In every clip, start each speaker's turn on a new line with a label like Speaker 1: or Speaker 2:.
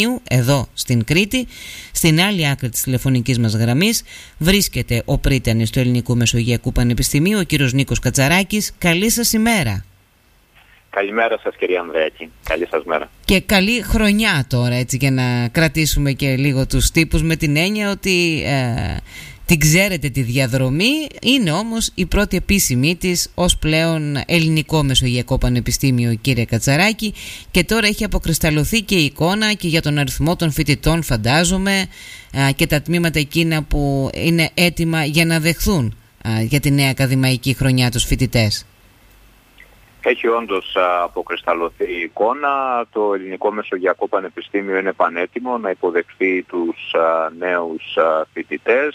Speaker 1: εδώ στην Κρήτη. Στην άλλη άκρη της τηλεφωνικής μας γραμμής βρίσκεται ο πρίτανης του Ελληνικού Μεσογειακού Πανεπιστημίου, ο κύριος Νίκος Κατσαράκης. Καλή σας ημέρα.
Speaker 2: Καλημέρα σας, κυρία Ανδρέακη. Καλή σας μέρα.
Speaker 1: Και καλή χρονιά τώρα, έτσι, για να κρατήσουμε και λίγο τους τύπους, με την έννοια ότι την ξέρετε τη διαδρομή. Είναι όμως η πρώτη επίσημή της ως πλέον Ελληνικό Μεσογειακό Πανεπιστήμιο, κύριε Κατσαράκη, και τώρα έχει αποκρισταλωθεί και η εικόνα και για τον αριθμό των φοιτητών, φαντάζομαι, και τα τμήματα εκείνα που είναι έτοιμα για να δεχθούν για τη νέα ακαδημαϊκή χρονιά τους φοιτητές.
Speaker 2: Έχει όντως αποκρισταλωθεί η εικόνα. Το Ελληνικό Μεσογειακό Πανεπιστήμιο είναι πανέτοιμο να υποδεχθεί τους νέους φοιτητές.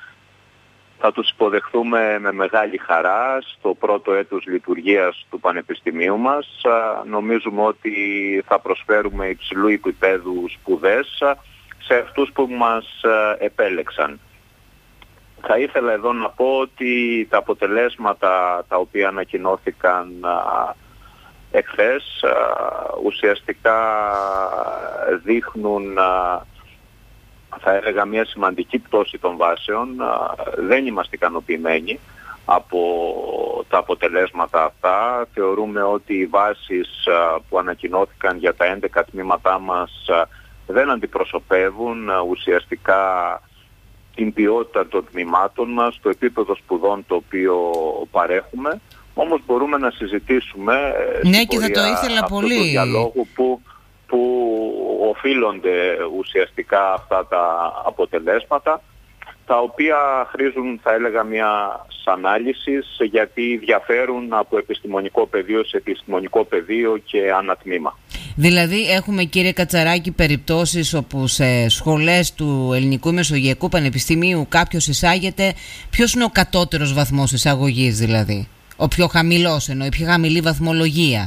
Speaker 2: Θα τους υποδεχθούμε με μεγάλη χαρά στο πρώτο έτος λειτουργίας του Πανεπιστημίου μας. Νομίζουμε ότι θα προσφέρουμε υψηλού επίπεδου σπουδές σε αυτούς που μας επέλεξαν. Θα ήθελα εδώ να πω ότι τα αποτελέσματα τα οποία ανακοινώθηκαν εχθές ουσιαστικά δείχνουν, θα έλεγα, μια σημαντική πτώση των βάσεων. Δεν είμαστε ικανοποιημένοι από τα αποτελέσματα αυτά. Θεωρούμε ότι οι βάσεις που ανακοινώθηκαν για τα 11 τμήματά μας δεν αντιπροσωπεύουν ουσιαστικά την ποιότητα των τμήματων μας, το επίπεδο σπουδών το οποίο παρέχουμε. Όμως μπορούμε να συζητήσουμε
Speaker 1: ναι, και θα το ήθελα
Speaker 2: αυτού
Speaker 1: πολύ.
Speaker 2: του διαλόγου που οφείλονται ουσιαστικά αυτά τα αποτελέσματα, τα οποία χρήζουν, θα έλεγα, μια ανάλυσης, γιατί διαφέρουν από επιστημονικό πεδίο σε επιστημονικό πεδίο και ανατμήμα.
Speaker 1: Δηλαδή έχουμε, κύριε Κατσαράκη, περιπτώσεις όπου σε σχολές του Ελληνικού Μεσογειακού Πανεπιστημίου κάποιος εισάγεται. Ποιος είναι ο κατώτερος βαθμός εισαγωγής, δηλαδή? Ο πιο χαμηλός, εννοεί, η πιο χαμηλή βαθμολογία?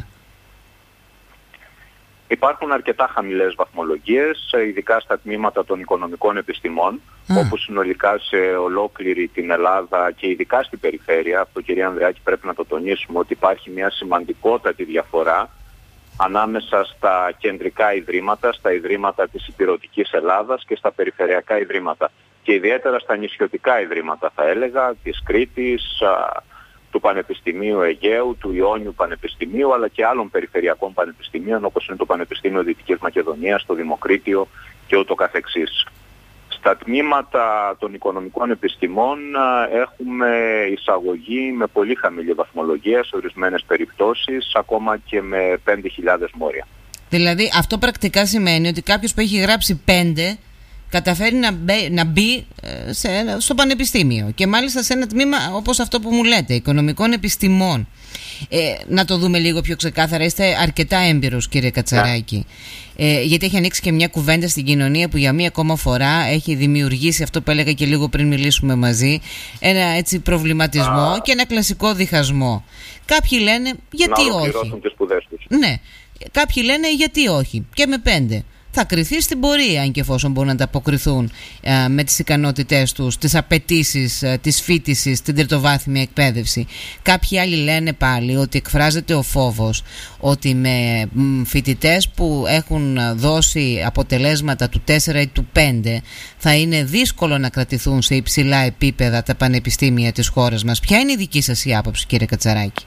Speaker 2: Υπάρχουν αρκετά χαμηλές βαθμολογίες, ειδικά στα τμήματα των οικονομικών επιστημών, όπου συνολικά σε ολόκληρη την Ελλάδα και ειδικά στην περιφέρεια, αυτό, κυρία Ανδρεάκη, πρέπει να το τονίσουμε, ότι υπάρχει μια σημαντικότατη διαφορά ανάμεσα στα κεντρικά ιδρύματα, στα ιδρύματα της Ηπειρωτικής Ελλάδας και στα περιφερειακά ιδρύματα. Και ιδιαίτερα στα νησιωτικά ιδρύματα, θα έλεγα, της Κρήτης, του Πανεπιστημίου Αιγαίου, του Ιόνιου Πανεπιστημίου, αλλά και άλλων περιφερειακών πανεπιστημίων, όπως είναι το Πανεπιστήμιο Δυτικής Μακεδονίας, το Δημοκρίτιο και ούτω καθεξής. Στα τμήματα των οικονομικών επιστημών έχουμε εισαγωγή με πολύ χαμηλή βαθμολογία, σε ορισμένες περιπτώσεις ακόμα και με 5.000 μόρια. Δηλαδή αυτό πρακτικά σημαίνει ότι κάποιος που έχει γράψει 5 καταφέρει να μπει στο πανεπιστήμιο, και μάλιστα σε ένα τμήμα όπως αυτό που μου λέτε, οικονομικών επιστημών. Να το δούμε λίγο πιο ξεκάθαρα. Είστε αρκετά έμπειρος, κύριε Κατσαράκη, γιατί έχει ανοίξει και μια κουβέντα στην κοινωνία που για μία ακόμα φορά έχει δημιουργήσει αυτό που έλεγα και λίγο πριν μιλήσουμε μαζί, ένα έτσι προβληματισμό και ένα κλασικό διχασμό. Κάποιοι λένε γιατί όχι. Να ολοκληρώσουν τις σπουδές τους. Ναι, κάποιοι λένε γιατί όχι, και με 5 θα κριθεί στην πορεία, αν και εφόσον μπορούν να ανταποκριθούν με τις ικανότητές τους, τις απαιτήσεις της φοιτησης, την τριτοβάθμια εκπαίδευση. Κάποιοι άλλοι λένε πάλι ότι εκφράζεται ο φόβος ότι με φοιτητές που έχουν δώσει αποτελέσματα του 4 ή του 5 θα είναι δύσκολο να κρατηθούν σε υψηλά επίπεδα τα πανεπιστήμια της χώρας μας. Ποια είναι η δική σας η άποψη, κύριε Κατσαράκη?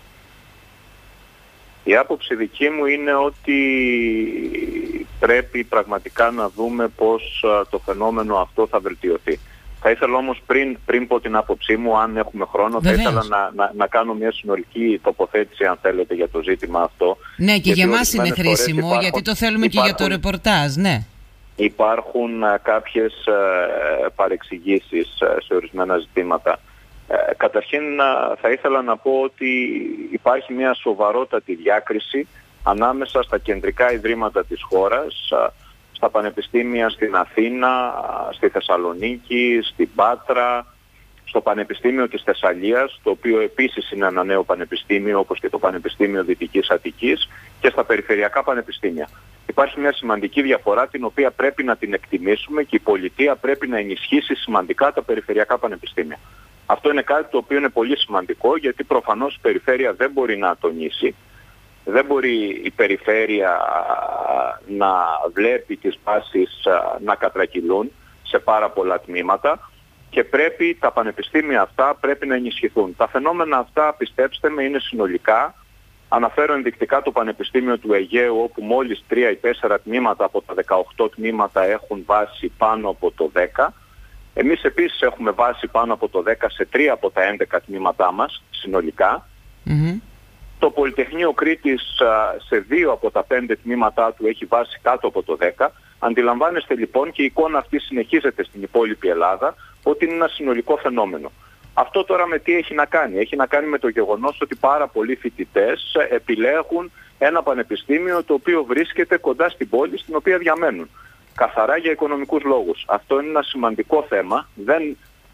Speaker 2: Η άποψη δική μου είναι ότι πρέπει πραγματικά να δούμε πώς το φαινόμενο αυτό θα βελτιωθεί. Θα ήθελα όμως πριν πω την άποψή μου, αν έχουμε χρόνο,
Speaker 1: βεβαίως,
Speaker 2: θα ήθελα να κάνω μια συνολική τοποθέτηση, αν θέλετε, για το ζήτημα αυτό.
Speaker 1: Ναι, και για μας είναι χρήσιμο, γιατί το θέλουμε και για το ρεπορτάζ, ναι. Υπάρχουν
Speaker 2: κάποιες παρεξηγήσεις σε ορισμένα ζητήματα. Καταρχήν θα ήθελα να πω ότι υπάρχει μια σοβαρότατη διάκριση ανάμεσα στα κεντρικά ιδρύματα της χώρας, στα πανεπιστήμια στην Αθήνα, στη Θεσσαλονίκη, στην Πάτρα, στο Πανεπιστήμιο της Θεσσαλίας, το οποίο επίσης είναι ένα νέο πανεπιστήμιο, όπως και το Πανεπιστήμιο Δυτικής Αττικής, και στα περιφερειακά πανεπιστήμια. Υπάρχει μια σημαντική διαφορά, την οποία πρέπει να την εκτιμήσουμε, και η πολιτεία πρέπει να ενισχύσει σημαντικά τα περιφερειακά πανεπιστήμια. Αυτό είναι κάτι το οποίο είναι πολύ σημαντικό, γιατί προφανώς η περιφέρεια δεν μπορεί να τονίσει Δεν μπορεί η περιφέρεια να βλέπει τις βάσεις να κατρακυλούν σε πάρα πολλά τμήματα και πρέπει τα πανεπιστήμια αυτά πρέπει να ενισχυθούν. Τα φαινόμενα αυτά, πιστέψτε με, είναι συνολικά. Αναφέρω ενδεικτικά το Πανεπιστήμιο του Αιγαίου, όπου μόλις 3 ή 4 τμήματα από τα 18 τμήματα έχουν βάση πάνω από το 10. Εμείς επίσης έχουμε βάση πάνω από το 10 σε 3 από τα 11 τμήματά μας συνολικά. Το Πολυτεχνείο Κρήτης σε 2 από τα 5 τμήματά του έχει βάση κάτω από το 10. Αντιλαμβάνεστε λοιπόν, και η εικόνα αυτή συνεχίζεται στην υπόλοιπη Ελλάδα, ότι είναι ένα συνολικό φαινόμενο. Αυτό τώρα με τι έχει να κάνει? Έχει να κάνει με το γεγονός ότι πάρα πολλοί φοιτητές επιλέγουν ένα πανεπιστήμιο το οποίο βρίσκεται κοντά στην πόλη στην οποία διαμένουν. Καθαρά για οικονομικούς λόγους. Αυτό είναι ένα σημαντικό θέμα. Δεν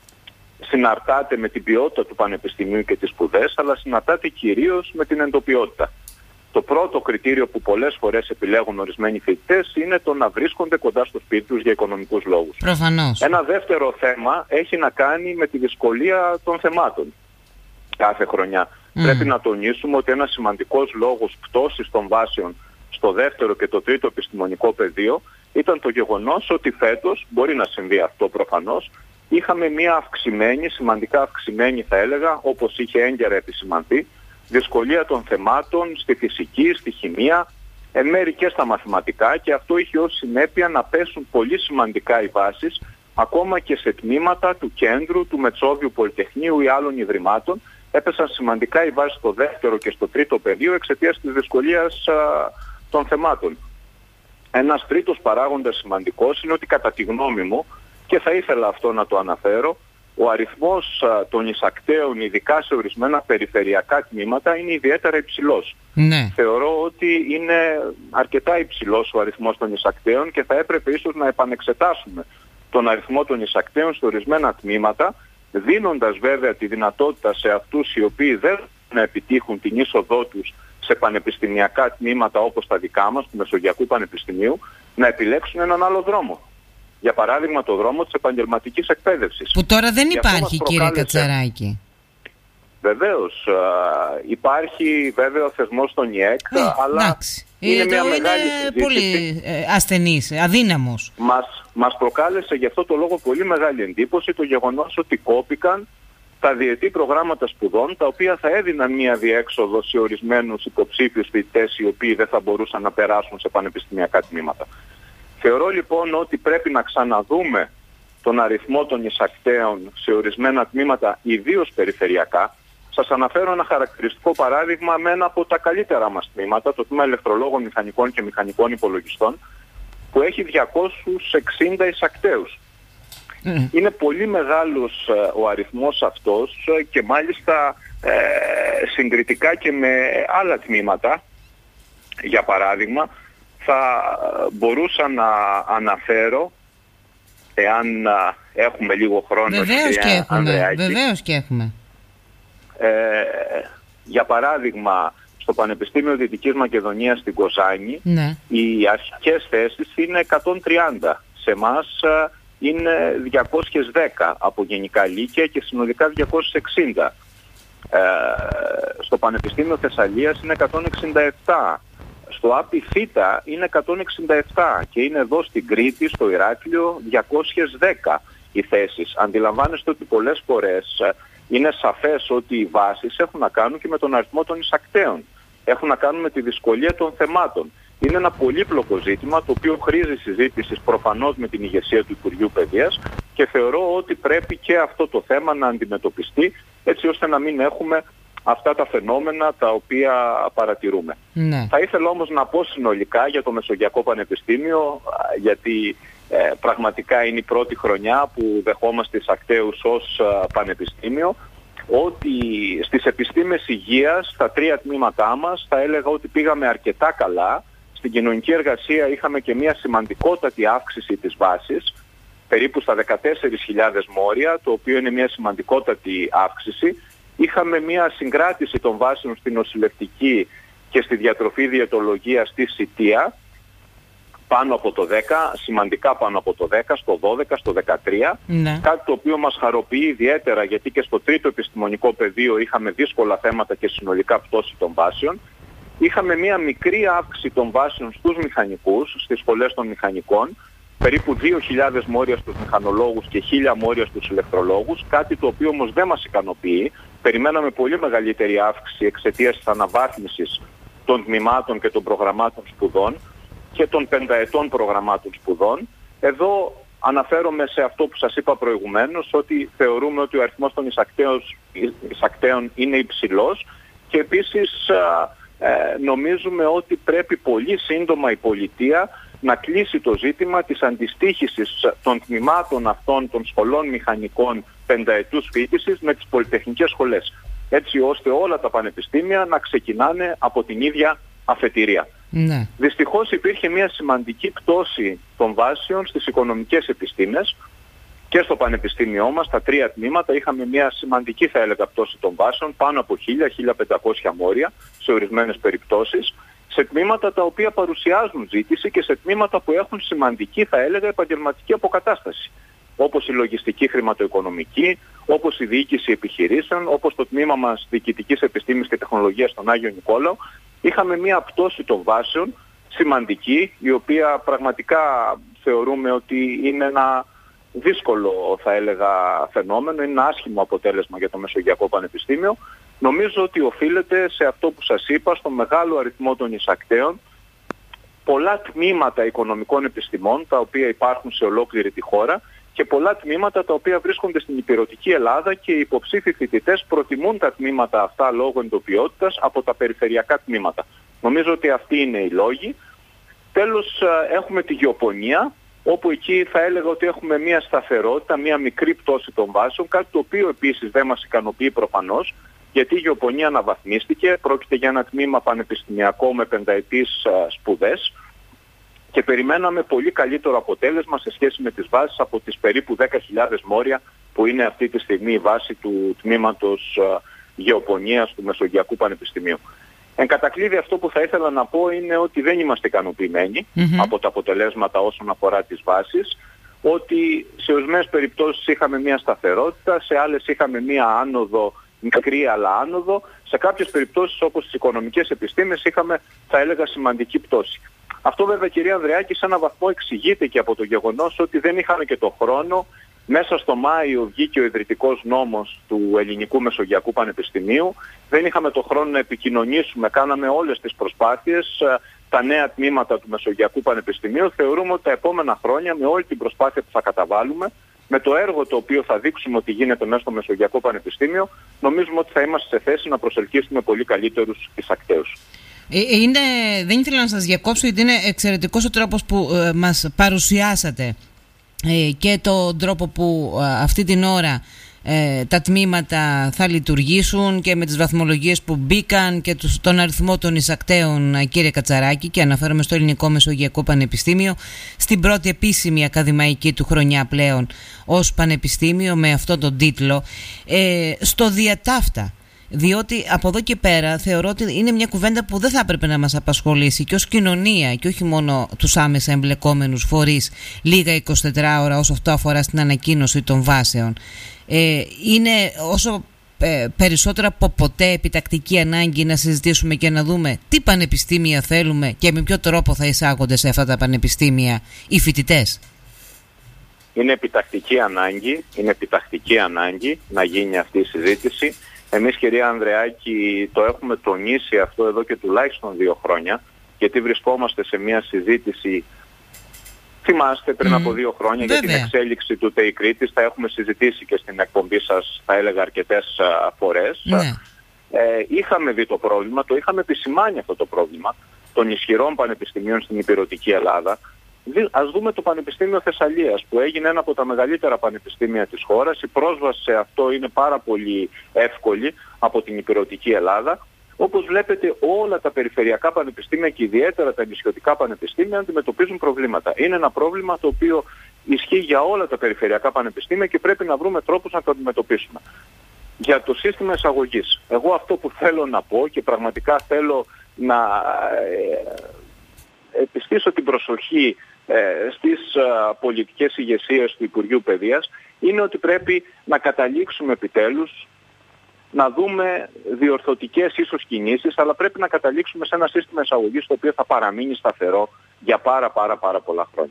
Speaker 2: συναρτάται με την ποιότητα του πανεπιστημίου και τις σπουδές, αλλά συναρτάται κυρίως με την εντοπιότητα. Το πρώτο κριτήριο που πολλές φορές επιλέγουν ορισμένοι φοιτητές είναι το να βρίσκονται κοντά στο σπίτι τους για οικονομικούς λόγους.
Speaker 1: Προφανώς.
Speaker 2: Ένα δεύτερο θέμα έχει να κάνει με τη δυσκολία των θεμάτων κάθε χρονιά. Πρέπει να τονίσουμε ότι ένας σημαντικός λόγος πτώσης των βάσεων στο δεύτερο και το τρίτο επιστημονικό πεδίο ήταν το γεγονός ότι φέτος, μπορεί να συμβεί αυτό προφανώς, είχαμε μια αυξημένη, σημαντικά αυξημένη θα έλεγα, όπως είχε έγκαιρα επισημανθεί, δυσκολία των θεμάτων στη φυσική, στη χημεία, εν μέρει και στα μαθηματικά, και αυτό είχε ως συνέπεια να πέσουν πολύ σημαντικά οι βάσεις ακόμα και σε τμήματα του κέντρου, του Μετσόβιου Πολυτεχνείου ή άλλων ιδρυμάτων. Έπεσαν σημαντικά οι βάσεις στο δεύτερο και στο τρίτο πεδίο εξαιτίας της δυσκολίας των θεμάτων. Ένας τρίτος παράγοντας σημαντικός είναι ότι κατά τη γνώμη μου, και θα ήθελα αυτό να το αναφέρω, ο αριθμός των εισακτέων, ειδικά σε ορισμένα περιφερειακά τμήματα, είναι ιδιαίτερα υψηλός.
Speaker 1: Ναι.
Speaker 2: Θεωρώ ότι είναι αρκετά υψηλός ο αριθμός των εισακτέων και θα έπρεπε ίσως να επανεξετάσουμε τον αριθμό των εισακτέων σε ορισμένα τμήματα, δίνοντας βέβαια τη δυνατότητα σε αυτούς οι οποίοι δεν να επιτύχουν την είσοδό τους σε πανεπιστημιακά τμήματα όπως τα δικά μας, του Μεσογειακού Πανεπιστημίου, να επιλέξουν έναν άλλο δρόμο. Για παράδειγμα το δρόμο της επαγγελματικής εκπαίδευσης.
Speaker 1: Που τώρα δεν υπάρχει, κύριε Κατσαράκη.
Speaker 2: Βεβαίως, υπάρχει βέβαια ο θεσμός των ΙΕΚ, αλλά
Speaker 1: εντάξει.
Speaker 2: είναι μια μεγάλη συζήτηση.
Speaker 1: Πολύ ασθενής, αδύναμος.
Speaker 2: Μας προκάλεσε γι' αυτό το λόγο πολύ μεγάλη εντύπωση το γεγονός ότι κόπηκαν τα διετή προγράμματα σπουδών, τα οποία θα έδιναν μια διέξοδο σε ορισμένους υποψήφιους φοιτητές οι οποίοι δεν θα μπορούσαν να περάσουν σε πανεπιστημιακά τμήματα. Θεωρώ λοιπόν ότι πρέπει να ξαναδούμε τον αριθμό των εισακτέων σε ορισμένα τμήματα, ιδίως περιφερειακά. Σας αναφέρω ένα χαρακτηριστικό παράδειγμα με ένα από τα καλύτερα μας τμήματα, το τμήμα ηλεκτρολόγων μηχανικών και μηχανικών υπολογιστών, που έχει 260 εισακτέους. Είναι πολύ μεγάλος ο αριθμός αυτός και μάλιστα συγκριτικά και με άλλα τμήματα. Για παράδειγμα, θα μπορούσα να αναφέρω, εάν έχουμε λίγο χρόνο...
Speaker 1: Βεβαίως και έχουμε.
Speaker 2: Για παράδειγμα, στο Πανεπιστήμιο Δυτικής Μακεδονίας στην Κοζάνη, ναι, οι αρχικές θέσεις είναι 130. Σε εμάς είναι 210 από γενικά λύκεια και συνολικά 260. Στο Πανεπιστήμιο Θεσσαλίας είναι 167. Στο ΑΠΗ Θήτα είναι 167 και είναι εδώ στην Κρήτη, στο Ηράκλειο, 210 οι θέσεις. Αντιλαμβάνεστε ότι πολλές φορές είναι σαφές ότι οι βάσεις έχουν να κάνουν και με τον αριθμό των εισακτέων. Έχουν να κάνουν με τη δυσκολία των θεμάτων. Είναι ένα πολύπλοκο ζήτημα το οποίο χρήζει συζήτησης προφανώς με την ηγεσία του Υπουργείου Παιδείας και θεωρώ ότι πρέπει και αυτό το θέμα να αντιμετωπιστεί έτσι ώστε να μην έχουμε αυτά τα φαινόμενα τα οποία παρατηρούμε. Ναι. Θα ήθελα όμως να πω συνολικά για το Μεσογειακό Πανεπιστήμιο, γιατί πραγματικά είναι η πρώτη χρονιά που δεχόμαστε εισακτέους ως πανεπιστήμιο, ότι στις επιστήμες υγείας, στα 3 τμήματά μας, θα έλεγα ότι πήγαμε αρκετά καλά. Στην κοινωνική εργασία είχαμε και μια σημαντικότατη αύξηση της βάσης, περίπου στα 14.000 μόρια, το οποίο είναι μια σημαντικότατη αύξηση. Είχαμε μια συγκράτηση των βάσεων στην νοσηλευτική και στη διατροφή διαιτολογία στη Σιτία, πάνω από το 10, σημαντικά πάνω από το 10, στο 12, στο 13. Ναι. Κάτι το οποίο μας χαροποιεί ιδιαίτερα, γιατί και στο τρίτο επιστημονικό πεδίο είχαμε δύσκολα θέματα και συνολικά πτώση των βάσεων. είχαμε μία μικρή αύξηση των βάσεων στους μηχανικούς, στις σχολές των μηχανικών, περίπου 2.000 μόρια στους μηχανολόγους και 1.000 μόρια στους ηλεκτρολόγους, κάτι το οποίο όμως δεν μας ικανοποιεί. Περιμέναμε πολύ μεγαλύτερη αύξηση εξαιτίας της αναβάθμισης των τμήματων και των προγραμμάτων σπουδών και των πενταετών προγραμμάτων σπουδών. Εδώ αναφέρομαι σε αυτό που σας είπα προηγουμένως, ότι θεωρούμε ότι ο αριθμός των εισακτέων είναι υψηλός και επίσης νομίζουμε ότι πρέπει πολύ σύντομα η πολιτεία να κλείσει το ζήτημα της αντιστοίχησης των τμήματων αυτών των σχολών μηχανικών πενταετούς φοιτησης με τις πολυτεχνικές σχολές, έτσι ώστε όλα τα πανεπιστήμια να ξεκινάνε από την ίδια αφετηρία.
Speaker 1: Ναι.
Speaker 2: Δυστυχώς υπήρχε μια σημαντική πτώση των βάσεων στις οικονομικές επιστήμες και στο πανεπιστήμιό μας, τα 3 τμήματα, είχαμε μια σημαντική, θα έλεγα, πτώση των βάσεων, πάνω από 1.000-1.500 μόρια σε ορισμένες περιπτώσεις, σε τμήματα τα οποία παρουσιάζουν ζήτηση και σε τμήματα που έχουν σημαντική, θα έλεγα, επαγγελματική αποκατάσταση, όπως η λογιστική χρηματοοικονομική, όπως η διοίκηση επιχειρήσεων, όπως το τμήμα μας διοικητικής επιστήμης και τεχνολογίας στον Άγιο Νικόλαο. Είχαμε μια πτώση των βάσεων σημαντική, η οποία πραγματικά θεωρούμε ότι είναι ένα δύσκολο, θα έλεγα, φαινόμενο, είναι ένα άσχημο αποτέλεσμα για το Μεσογειακό Πανεπιστήμιο. Νομίζω ότι οφείλεται σε αυτό που σας είπα, στο μεγάλο αριθμό των εισακτέων, πολλά τμήματα οικονομικών επιστημών, τα οποία υπάρχουν σε ολόκληρη τη χώρα, και πολλά τμήματα τα οποία βρίσκονται στην ηπειρωτική Ελλάδα και οι υποψήφοι φοιτητές προτιμούν τα τμήματα αυτά λόγω εντοπιότητας από τα περιφερειακά τμήματα. Νομίζω ότι αυτοί είναι οι λόγοι. Τέλος, έχουμε τη γεωπονία, όπου εκεί θα έλεγα ότι έχουμε μια σταθερότητα, μια μικρή πτώση των βάσεων, κάτι το οποίο επίσης δεν μας ικανοποιεί προφανώς, γιατί η γεωπονία αναβαθμίστηκε, πρόκειται για ένα τμήμα πανεπιστημιακό με πενταετής σπουδές και περιμέναμε πολύ καλύτερο αποτέλεσμα σε σχέση με τις βάσεις από τις περίπου 10.000 μόρια που είναι αυτή τη στιγμή η βάση του τμήματος γεωπονίας του Μεσογειακού Πανεπιστημίου. Εν κατακλείδη, αυτό που θα ήθελα να πω είναι ότι δεν είμαστε ικανοποιημένοι από τα αποτελέσματα όσον αφορά τις βάσεις, ότι σε ορισμένες περιπτώσεις είχαμε μια σταθερότητα, σε άλλες είχαμε μια άνοδο, μικρή αλλά άνοδο, σε κάποιες περιπτώσεις όπως στις οικονομικές επιστήμες είχαμε, θα έλεγα, σημαντική πτώση. Αυτό βέβαια, κυρία Ανδρεάκη, σε έναν βαθμό εξηγείται και από το γεγονός ότι δεν είχαμε και το χρόνο. Μέσα στο Μάιο βγήκε ο ιδρυτικός νόμος του Ελληνικού Μεσογειακού Πανεπιστημίου. Δεν είχαμε το χρόνο να επικοινωνήσουμε, κάναμε όλες τις προσπάθειες, τα νέα τμήματα του Μεσογειακού Πανεπιστημίου. Θεωρούμε ότι τα επόμενα χρόνια, με όλη την προσπάθεια που θα καταβάλουμε, με το έργο το οποίο θα δείξουμε ότι γίνεται μέσα στο Μεσογειακό Πανεπιστήμιο, νομίζουμε ότι θα είμαστε σε θέση να προσελκύσουμε πολύ καλύτερους εισακτέους.
Speaker 1: Δεν ήθελα να σας διακόψω, γιατί είναι εξαιρετικός ο τρόπος που μας παρουσιάσατε και τον τρόπο που αυτή την ώρα τα τμήματα θα λειτουργήσουν και με τις βαθμολογίες που μπήκαν και τον αριθμό των εισακτέων, κύριε Κατσαράκη, και αναφέρομαι στο Ελληνικό Μεσογειακό Πανεπιστήμιο, στην πρώτη επίσημη ακαδημαϊκή του χρονιά πλέον ως πανεπιστήμιο με αυτόν τον τίτλο, στο διατάφτα. Διότι από εδώ και πέρα θεωρώ ότι είναι μια κουβέντα που δεν θα έπρεπε να μας απασχολήσει και ως κοινωνία και όχι μόνο τους άμεσα εμπλεκόμενους φορείς λίγα 24 ώρα όσο αυτό αφορά στην ανακοίνωση των βάσεων. Είναι όσο περισσότερο από ποτέ επιτακτική ανάγκη να συζητήσουμε και να δούμε τι πανεπιστήμια θέλουμε και με ποιο τρόπο θα εισάγονται σε αυτά τα πανεπιστήμια οι φοιτητές.
Speaker 2: Είναι επιτακτική ανάγκη να γίνει αυτή η συζήτηση. Εμείς, κυρία Ανδρεάκη, το έχουμε τονίσει αυτό εδώ και τουλάχιστον 2 χρόνια, γιατί βρισκόμαστε σε μια συζήτηση, θυμάστε, πριν από 2 χρόνια για την εξέλιξη του ΤΕΙ Κρήτης, τα έχουμε συζητήσει και στην εκπομπή σας, θα έλεγα, αρκετές φορές. Είχαμε δει το πρόβλημα, το είχαμε επισημάνει αυτό το πρόβλημα των ισχυρών πανεπιστημίων στην ηπειρωτική Ελλάδα. Ας δούμε το Πανεπιστήμιο Θεσσαλίας, που έγινε ένα από τα μεγαλύτερα πανεπιστήμια της χώρας. Η πρόσβαση σε αυτό είναι πάρα πολύ εύκολη από την ηπειρωτική Ελλάδα. Όπως βλέπετε, όλα τα περιφερειακά πανεπιστήμια και ιδιαίτερα τα νησιωτικά πανεπιστήμια αντιμετωπίζουν προβλήματα. Είναι ένα πρόβλημα το οποίο ισχύει για όλα τα περιφερειακά πανεπιστήμια και πρέπει να βρούμε τρόπους να το αντιμετωπίσουμε. Για το σύστημα εισαγωγής, εγώ αυτό που θέλω να πω και πραγματικά θέλω να επιστήσω την προσοχή στις πολιτικές ηγεσίες του Υπουργείου Παιδείας, είναι ότι πρέπει να καταλήξουμε επιτέλους να δούμε διορθωτικές ίσως κινήσεις, αλλά πρέπει να καταλήξουμε σε ένα σύστημα εισαγωγής το οποίο θα παραμείνει σταθερό για πάρα πολλά χρόνια.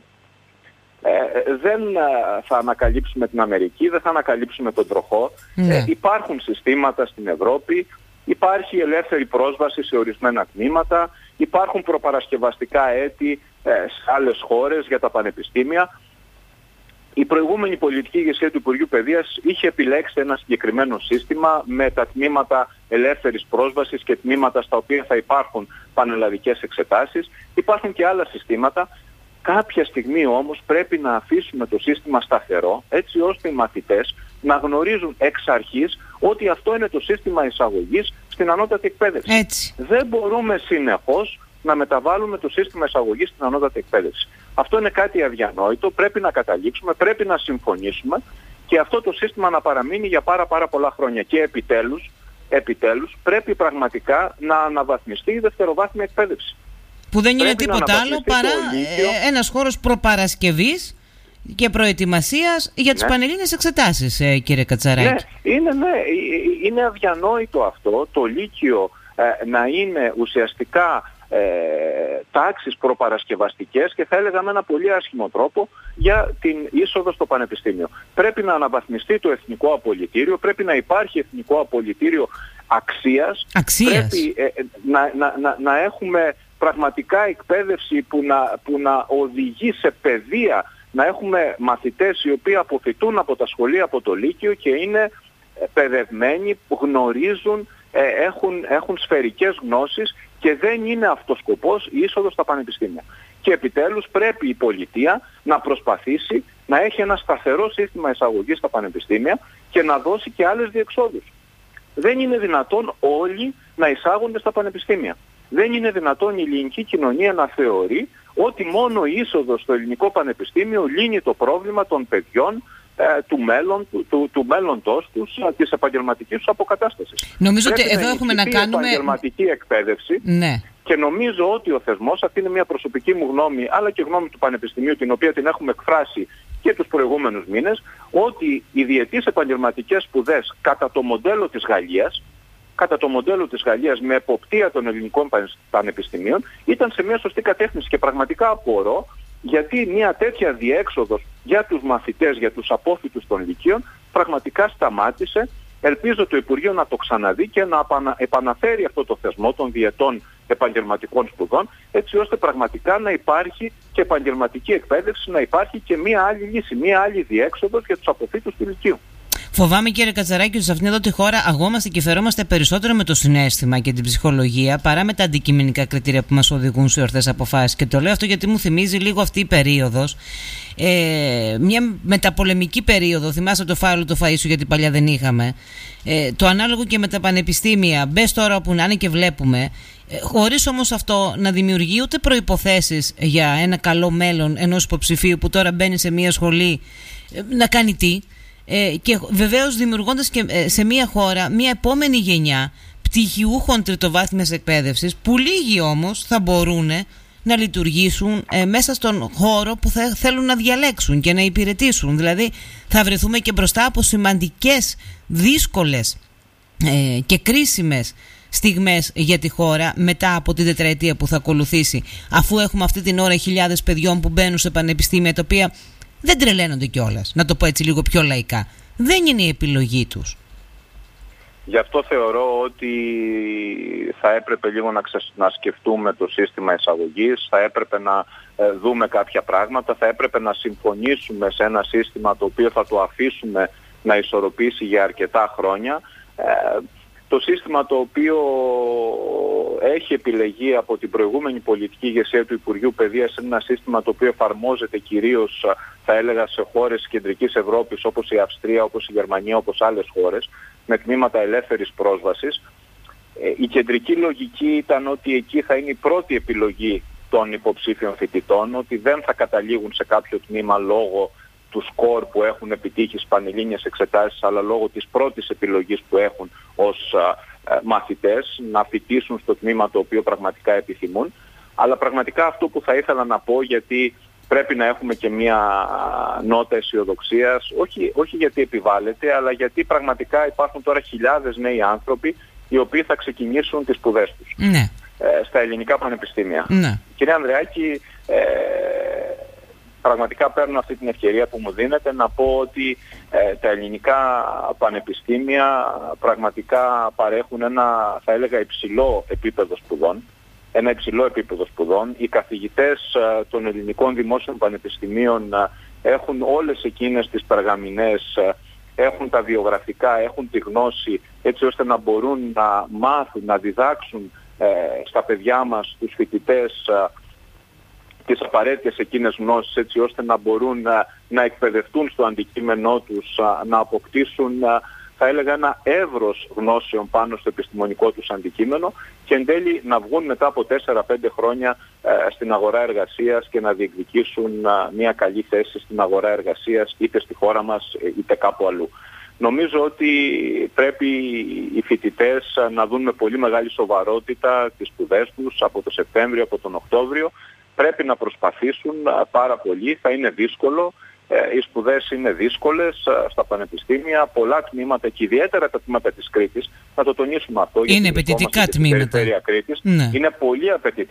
Speaker 2: Δεν θα ανακαλύψουμε την Αμερική, δεν θα ανακαλύψουμε τον τροχό. Υπάρχουν συστήματα στην Ευρώπη, υπάρχει ελεύθερη πρόσβαση σε ορισμένα τμήματα, υπάρχουν προπαρασκευαστικά έτη σε άλλες χώρες για τα πανεπιστήμια. Η προηγούμενη πολιτική ηγεσία του Υπουργείου Παιδείας είχε επιλέξει ένα συγκεκριμένο σύστημα με τα τμήματα ελεύθερης πρόσβασης και τμήματα στα οποία θα υπάρχουν πανελλαδικές εξετάσεις. Υπάρχουν και άλλα συστήματα. Κάποια στιγμή όμως πρέπει να αφήσουμε το σύστημα σταθερό, έτσι ώστε οι μαθητές να γνωρίζουν εξ αρχής ότι αυτό είναι το σύστημα εισαγωγής στην ανώτατη εκπαίδευση.
Speaker 1: Έτσι.
Speaker 2: Δεν μπορούμε συνεχώς να μεταβάλουμε το σύστημα εισαγωγής στην ανώτατη εκπαίδευση. Αυτό είναι κάτι αδιανόητο, πρέπει να καταλήξουμε, πρέπει να συμφωνήσουμε και αυτό το σύστημα να παραμείνει για πάρα πολλά χρόνια. Και επιτέλους πρέπει πραγματικά να αναβαθμιστεί η δευτεροβάθμια εκπαίδευση.
Speaker 1: Που δεν είναι τίποτα άλλο παρά ένας χώρος προπαρασκευής και προετοιμασίας για τις πανελλήνιες εξετάσεις, κύριε Κατσαράκη.
Speaker 2: Είναι αδιανόητο αυτό, το Λύκειο να είναι ουσιαστικά τάξεις προπαρασκευαστικές και θα έλεγα με ένα πολύ άσχημο τρόπο για την είσοδο στο πανεπιστήμιο. Πρέπει να αναβαθμιστεί το εθνικό απολυτήριο, πρέπει να υπάρχει εθνικό απολυτήριο αξίας. Πρέπει να έχουμε πραγματικά εκπαίδευση που να οδηγεί σε παιδεία, να έχουμε μαθητές οι οποίοι αποφυτούν από τα σχολεία, από το Λύκειο και είναι παιδευμένοι, γνωρίζουν, έχουν σφαιρικές γνώσεις και δεν είναι αυτός σκοπός η είσοδος στα πανεπιστήμια. Και επιτέλους πρέπει η πολιτεία να προσπαθήσει να έχει ένα σταθερό σύστημα εισαγωγής στα πανεπιστήμια και να δώσει και άλλες διεξόδους. Δεν είναι δυνατόν όλοι να εισάγονται στα πανεπιστήμια. Δεν είναι δυνατόν η ελληνική κοινωνία να θεωρεί ότι μόνο η είσοδος στο ελληνικό πανεπιστήμιο λύνει το πρόβλημα των παιδιών, του μέλλοντος τους, της επαγγελματικής τους αποκατάστασης.
Speaker 1: Νομίζω ότι εδώ έχουμε να κάνουμε
Speaker 2: επαγγελματική εκπαίδευση.
Speaker 1: Ναι.
Speaker 2: Και νομίζω ότι ο θεσμός, αυτή είναι μια προσωπική μου γνώμη, αλλά και γνώμη του Πανεπιστημίου, την οποία την έχουμε εκφράσει και τους προηγούμενους μήνες, ότι οι διετής επαγγελματικές σπουδές κατά το μοντέλο της Γαλλίας με εποπτεία των ελληνικών πανεπιστημίων ήταν σε μια σωστή κατεύθυνση και πραγματικά απορώ γιατί μια τέτοια διέξοδος για τους μαθητές, για τους απόφοιτους των λυκείων πραγματικά σταμάτησε. Ελπίζω το Υπουργείο να το ξαναδεί και να επαναφέρει αυτό το θεσμό των διετών επαγγελματικών σπουδών, έτσι ώστε πραγματικά να υπάρχει και επαγγελματική εκπαίδευση, να υπάρχει και μία άλλη λύση, μία άλλη διέξοδος για τους αποφύτους του λυκείου.
Speaker 1: Φοβάμαι, κύριε Κατσαράκη, ότι σε αυτήν εδώ τη χώρα αγόμαστε και φερόμαστε περισσότερο με το συναίσθημα και την ψυχολογία παρά με τα αντικειμενικά κριτήρια που μας οδηγούν σε ορθές αποφάσεις. Και το λέω αυτό γιατί μου θυμίζει λίγο αυτή η περίοδος, μια μεταπολεμική περίοδο. Θυμάστε το φάουλο το Φαΐσου, γιατί παλιά δεν είχαμε. Το ανάλογο και με τα πανεπιστήμια. Μπες τώρα όπου να είναι και βλέπουμε. Χωρίς όμως αυτό να δημιουργεί ούτε προϋποθέσεις για ένα καλό μέλλον ενός υποψηφίου που τώρα μπαίνει σε μια σχολή να κάνει τι. Και βεβαίως δημιουργώντας και σε μια χώρα μια επόμενη γενιά πτυχιούχων τριτοβάθμιας εκπαίδευσης, που λίγοι όμως θα μπορούν να λειτουργήσουν μέσα στον χώρο που θέλουν να διαλέξουν και να υπηρετήσουν. Δηλαδή θα βρεθούμε και μπροστά από σημαντικές, δύσκολες και κρίσιμες στιγμές για τη χώρα μετά από την τετραετία που θα ακολουθήσει, αφού έχουμε αυτή την ώρα χιλιάδες παιδιών που μπαίνουν σε πανεπιστήμια τα οποία δεν τρελαίνονται κιόλας, να το πω έτσι λίγο πιο λαϊκά. Δεν είναι η επιλογή τους.
Speaker 2: Γι' αυτό θεωρώ ότι θα έπρεπε λίγο να σκεφτούμε το σύστημα εισαγωγής, θα έπρεπε να δούμε κάποια πράγματα, θα έπρεπε να συμφωνήσουμε σε ένα σύστημα το οποίο θα το αφήσουμε να ισορροπήσει για αρκετά χρόνια. Το σύστημα το οποίο έχει επιλεγεί από την προηγούμενη πολιτική ηγεσία του Υπουργείου Παιδείας είναι ένα σύστημα το οποίο εφαρμόζεται κυρίως, θα έλεγα, σε χώρες της Κεντρικής Ευρώπης όπως η Αυστρία, όπως η Γερμανία, όπως άλλες χώρες, με τμήματα ελεύθερης πρόσβασης. Η κεντρική λογική ήταν ότι εκεί θα είναι η πρώτη επιλογή των υποψήφιων φοιτητών, ότι δεν θα καταλήγουν σε κάποιο τμήμα λόγω του σκορ που έχουν επιτύχει στις πανελλήνιες εξετάσεις, αλλά λόγω της πρώτης επιλογής που έχουν ως μαθητές να φοιτήσουν στο τμήμα το οποίο πραγματικά επιθυμούν. Αλλά πραγματικά αυτό που θα ήθελα να πω, γιατί πρέπει να έχουμε και μια νότα αισιοδοξίας, όχι γιατί επιβάλλεται, αλλά γιατί πραγματικά υπάρχουν τώρα χιλιάδες νέοι άνθρωποι οι οποίοι θα ξεκινήσουν τις σπουδές τους στα ελληνικά πανεπιστήμια. Κύριε Ανδρεάκη, πραγματικά παίρνω αυτή την ευκαιρία που μου δίνετε να πω ότι τα ελληνικά πανεπιστήμια πραγματικά παρέχουν ένα, θα έλεγα, υψηλό επίπεδο σπουδών. Ένα υψηλό επίπεδο σπουδών. Οι καθηγητές των ελληνικών δημόσιων πανεπιστημίων έχουν όλες εκείνες τις περγαμηνές, έχουν τα βιογραφικά, έχουν τη γνώση, έτσι ώστε να μπορούν να μάθουν, να διδάξουν στα παιδιά μας, τους φοιτητές, τις απαραίτητες εκείνες γνώσεις, έτσι ώστε να μπορούν να εκπαιδευτούν στο αντικείμενό τους, να αποκτήσουν, θα έλεγα, ένα εύρος γνώσεων πάνω στο επιστημονικό τους αντικείμενο και εν τέλει να βγουν μετά από 4-5 χρόνια στην αγορά εργασίας και να διεκδικήσουν μια καλή θέση στην αγορά εργασίας, είτε στη χώρα μας είτε κάπου αλλού. Νομίζω ότι πρέπει οι φοιτητές να δουν με πολύ μεγάλη σοβαρότητα τις σπουδές τους από το Σεπτέμβριο, από τον Οκτώβριο. Πρέπει να προσπαθήσουν πάρα πολύ, θα είναι δύσκολο. Οι σπουδές είναι δύσκολες στα πανεπιστήμια, πολλά τμήματα και ιδιαίτερα τα τμήματα της Κρήτης, να το τονίσουμε αυτό.
Speaker 1: Είναι απαιτητικά τμήματα.
Speaker 2: Κρήτης, είναι πολύ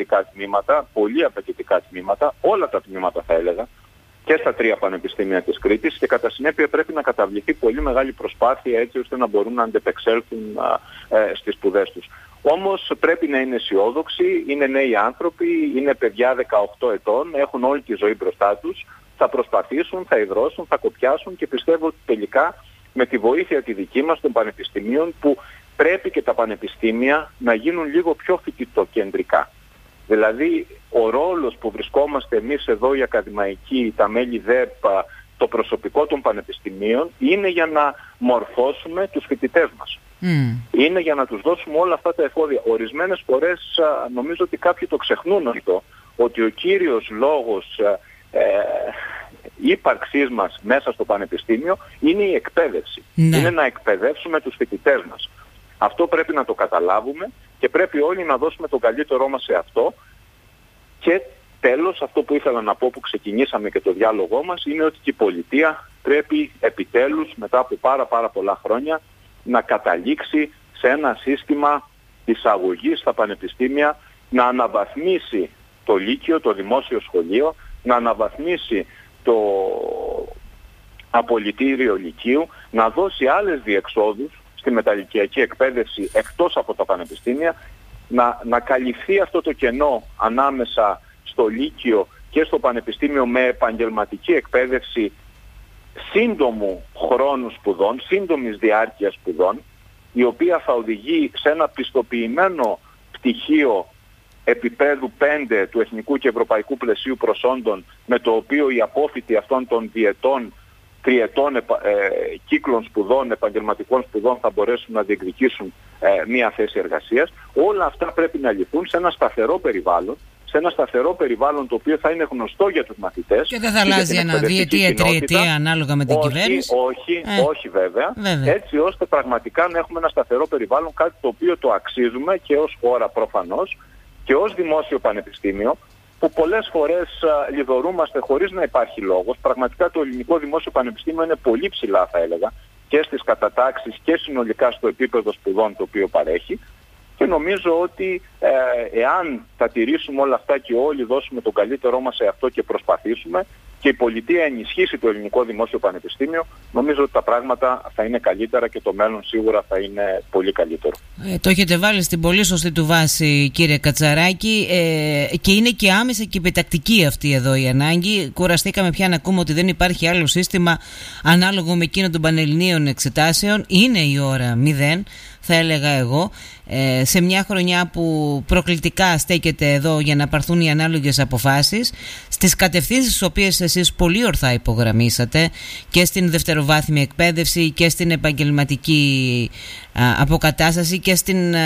Speaker 2: απαιτητικά τμήματα, όλα τα τμήματα θα έλεγα, και στα 3 πανεπιστήμια της Κρήτης και κατά συνέπεια πρέπει να καταβληθεί πολύ μεγάλη προσπάθεια έτσι ώστε να μπορούν να αντεπεξέλθουν στις σπουδές τους. Όμως πρέπει να είναι αισιόδοξοι, είναι νέοι άνθρωποι, είναι παιδιά 18 ετών, έχουν όλη τη ζωή μπροστά τους, θα προσπαθήσουν, θα ιδρώσουν, θα κοπιάσουν και πιστεύω ότι τελικά με τη βοήθεια τη δική μας των πανεπιστημίων, που πρέπει και τα πανεπιστήμια να γίνουν λίγο πιο φοιτητοκεντρικά. Δηλαδή ο ρόλος που βρισκόμαστε εμείς εδώ οι ακαδημαϊκοί, τα μέλη ΔΕΠ, το προσωπικό των πανεπιστημίων, είναι για να μορφώσουμε τους φοιτητές μας. Είναι για να τους δώσουμε όλα αυτά τα εφόδια. Ορισμένες φορές νομίζω ότι κάποιοι το ξεχνούν αυτό, ότι ο κύριος λόγος ύπαρξής μας μέσα στο πανεπιστήμιο είναι η εκπαίδευση. Είναι να εκπαιδεύσουμε τους φοιτητές μας. Αυτό πρέπει να το καταλάβουμε και πρέπει όλοι να δώσουμε τον καλύτερό μας σε αυτό. Και τέλος, αυτό που ήθελα να πω που ξεκινήσαμε και το διάλογό μας, είναι ότι και η πολιτεία πρέπει επιτέλους μετά από πάρα πολλά χρόνια να καταλήξει σε ένα σύστημα εισαγωγής στα πανεπιστήμια, να αναβαθμίσει το Λύκειο, το δημόσιο σχολείο, να αναβαθμίσει το απολυτήριο Λυκείου, να δώσει άλλες διεξόδους στη μεταλυκιακή εκπαίδευση εκτός από τα πανεπιστήμια, να καλυφθεί αυτό το κενό ανάμεσα στο Λύκειο και στο πανεπιστήμιο με επαγγελματική εκπαίδευση σύντομου χρόνου σπουδών, σύντομης διάρκειας σπουδών, η οποία θα οδηγεί σε ένα πιστοποιημένο πτυχίο επίπεδου 5 του Εθνικού και Ευρωπαϊκού Πλαισίου Προσόντων, με το οποίο οι απόφοιτοι αυτών των διετών, τριετών κύκλων σπουδών, επαγγελματικών σπουδών θα μπορέσουν να διεκδικήσουν μία θέση εργασίας. Όλα αυτά πρέπει να λυθούν σε ένα σταθερό περιβάλλον, σε ένα σταθερό περιβάλλον το οποίο θα είναι γνωστό για τους μαθητές.
Speaker 1: Και δεν θα αλλάζει ένα διετία, τριετία ανάλογα με την κυβέρνηση.
Speaker 2: Όχι βέβαια. Έτσι ώστε πραγματικά να έχουμε ένα σταθερό περιβάλλον, κάτι το οποίο το αξίζουμε και ως χώρα προφανώς και ως δημόσιο πανεπιστήμιο, που πολλές φορές λιδωρούμαστε χωρίς να υπάρχει λόγος. Πραγματικά το ελληνικό δημόσιο πανεπιστήμιο είναι πολύ ψηλά θα έλεγα και στις κατατάξεις και συνολικά στο επίπεδο σπουδών το οποίο παρέχει. Και νομίζω ότι εάν τα τηρήσουμε όλα αυτά και όλοι δώσουμε τον καλύτερό μας σε αυτό και προσπαθήσουμε και η πολιτεία ενισχύσει το ελληνικό δημόσιο πανεπιστήμιο, νομίζω ότι τα πράγματα θα είναι καλύτερα και το μέλλον σίγουρα θα είναι πολύ καλύτερο.
Speaker 1: Το έχετε βάλει στην πολύ σωστή του βάση, κύριε Κατσαράκη, και είναι και άμεσα και επιτακτική αυτή εδώ η ανάγκη. Κουραστήκαμε πια να ακούμε ότι δεν υπάρχει άλλο σύστημα ανάλογο με εκείνο των πανελληνίων εξετάσεων. Είναι η ώρα 0, θα έλεγα εγώ, σε μια χρονιά που προκλητικά στέκεται εδώ για να πάρθουν οι ανάλογες αποφάσεις, στις κατευθύνσεις τις οποίες εσείς πολύ ορθά υπογραμμίσατε, και στην δευτεροβάθμια εκπαίδευση και στην επαγγελματική αποκατάσταση και στην,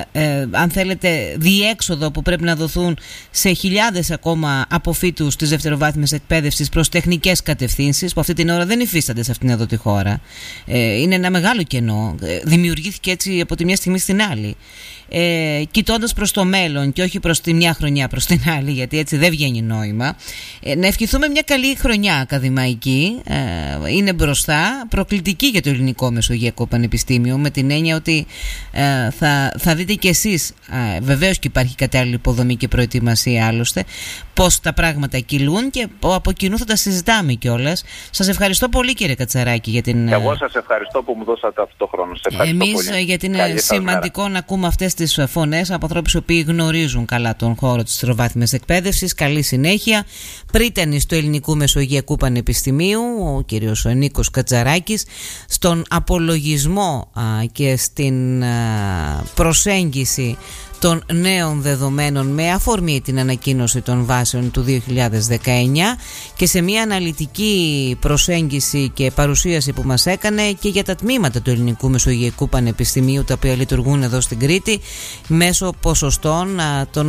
Speaker 1: αν θέλετε, διέξοδο που πρέπει να δοθούν σε χιλιάδες ακόμα αποφύτους της δευτεροβάθμιας εκπαίδευσης προς τεχνικές κατευθύνσεις, που αυτή την ώρα δεν υφίστανται σε αυτήν εδώ τη χώρα. Είναι ένα μεγάλο κενό. Δημιουργήθηκε έτσι από τη μια στιγμή στην άλλη. άλλη. Κοιτώντας προς το μέλλον και όχι προς τη μια χρονιά προς την άλλη, γιατί έτσι δεν βγαίνει νόημα, να ευχηθούμε μια καλή χρονιά ακαδημαϊκή. Είναι μπροστά, προκλητική για το Ελληνικό Μεσογειακό Πανεπιστήμιο, με την έννοια ότι θα δείτε κι εσείς, βεβαίως και υπάρχει κατάλληλη υποδομή και προετοιμασία άλλωστε, πώς τα πράγματα κυλούν και από κοινού θα τα συζητάμε κιόλας. Σας ευχαριστώ πολύ, κύριε Κατσαράκη, για την...
Speaker 2: Εγώ σας ευχαριστώ που μου δώσατε αυτό το χρόνο.
Speaker 1: Εμείς, γιατί είναι σημαντικό να ακούμε αυτές τις φωνές από ανθρώπους οι οποίοι γνωρίζουν καλά τον χώρο της τριτοβάθμιας εκπαίδευσης. Καλή συνέχεια. Πρίτανης του Ελληνικού Μεσογειακού Πανεπιστημίου, ο κύριος Νίκος Κατσαράκης, στον απολογισμό και στην προσέγγιση των νέων δεδομένων με αφορμή την ανακοίνωση των βάσεων του 2019 και σε μια αναλυτική προσέγγιση και παρουσίαση που μας έκανε και για τα τμήματα του Ελληνικού Μεσογειακού Πανεπιστημίου, τα οποία λειτουργούν εδώ στην Κρήτη μέσω ποσοστών των